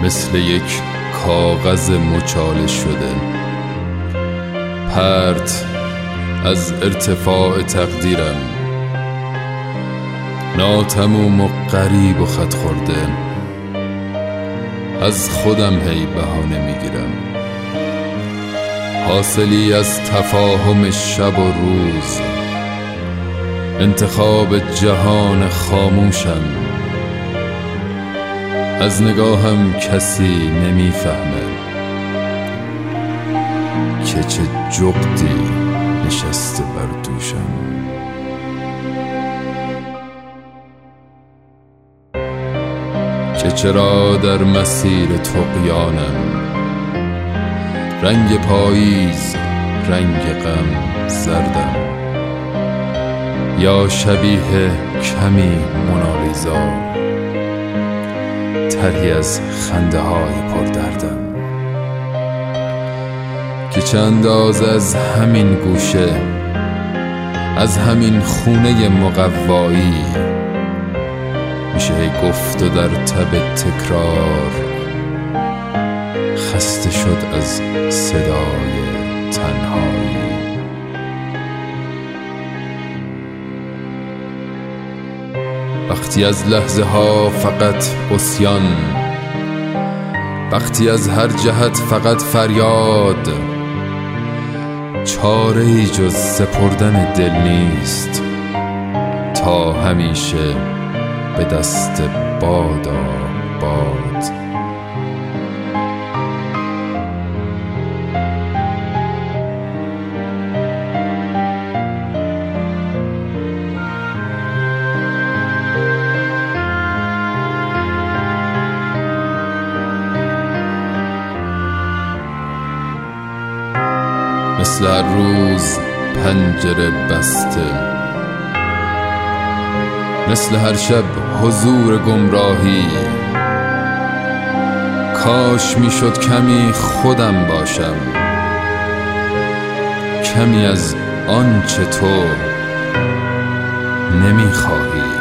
مثل یک کاغذ مچاله شده، پرت از ارتفاع تقدیرم، ناتموم و غریب و خط خورده. از خودم هی بهانه میگیرم، حاصلی از تفاهم شب و روز، انتخاب جهان خاموشم. از نگاهم کسی نمیفهمه که چه جغدی نشسته بر دوشم. که چرا در مسیر طغیانم، رنگ پاییز رنگ غم زردم، یا شبیه کمی مونالیزا طرحی از خنده های پردردم. که چه اندازه از همین گوشه، از همین خونه مقوایی، میشه گفت و در تب تکرار خسته شد از صدای تنهایی. وقتی از لحظه ها فقط عصیان، وقتی از هر جهت فقط فریاد، چاره‌ای جز سپردن دل نیست، تا همیشه به دست بادا باد. مثل هر روز پنجره بسته، مثل هر شب حضور گمراهی. کاش میشد کمی خودم باشم، کمی از آنچه تو نمیخواهی.